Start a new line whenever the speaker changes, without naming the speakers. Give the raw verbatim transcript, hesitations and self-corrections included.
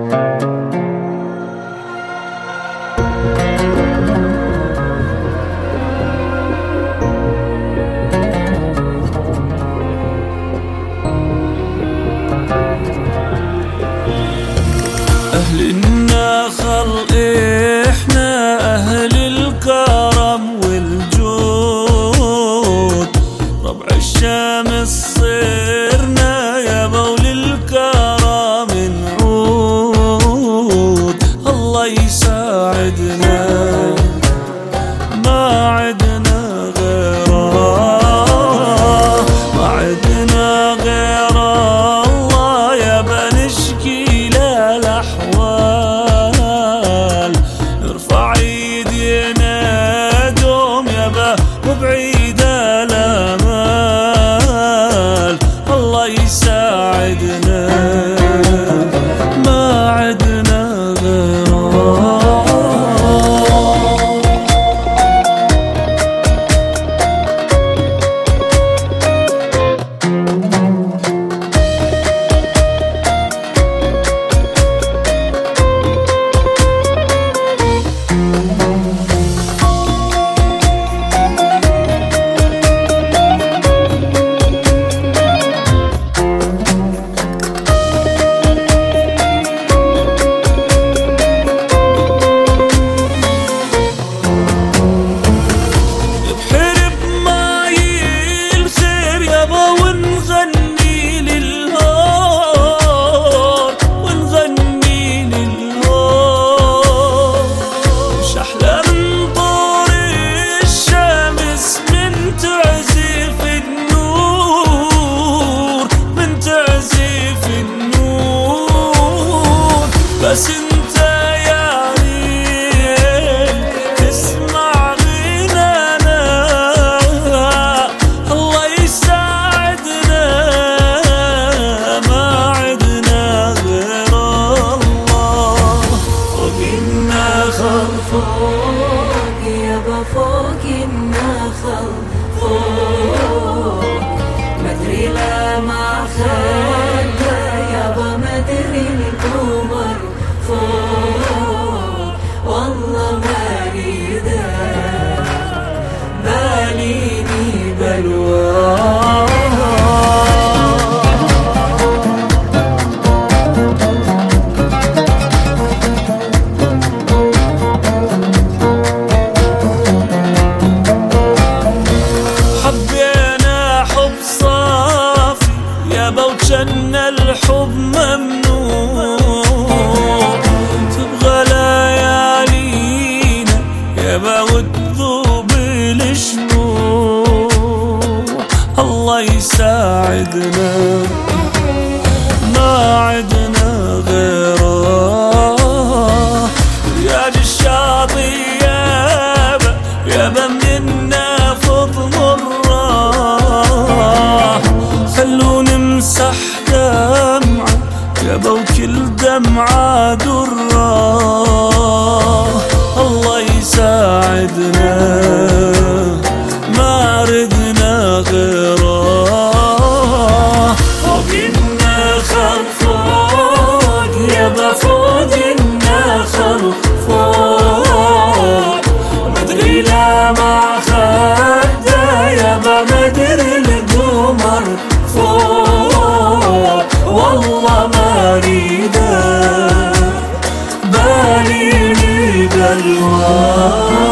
أهل النخل إحنا أهل الكرم والجود، ربع الشمس صرنا يابا وللكرم نعود. الله يساعدنا ما عدنا غيره، ما عدنا غيره الله يابا نشكي له الأحوال. نرفع ايدينا دوم يابا وبعيد الامال. الله يساعدنا ما عدنا غيره. بس انت يا ريت تسمع غنانا، الله يساعدنا ما عدنا غير الله.
فوق النخل فوق يابا فوق النخل فوق، مدري لا ما خلى يابا مدري القمر فوق. والله ما اريده باليني بلوى.
حبينا حب صافي يابا وجن الحب ممنوع، تبغى ليالينا يابا وتذوب الشموع. الله يساعدنا ما عدنا غيره. رياض الشاطئ يابا يابا منا فض مره، خلو نمسح دمعة يابا وكل دمعة درة. الله يساعدنا ما ردنا غيره. فوق النخل فوق يابا فوق النخل فوق، مدري لا ما خده يابا مدري القمر فوق. والله ما اريده باليني بلوى.